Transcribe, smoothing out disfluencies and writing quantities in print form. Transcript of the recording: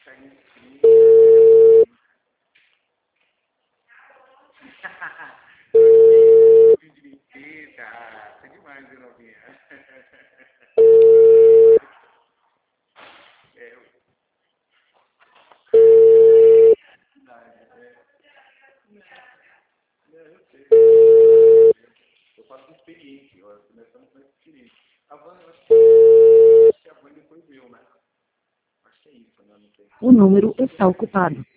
Tá demais, viu, novinha? Eu faço experiência, começamos com experiência. A Wanda, eu acho que a Wanda depois eu, né? Acho que é isso, né? Não sei. O número está ocupado.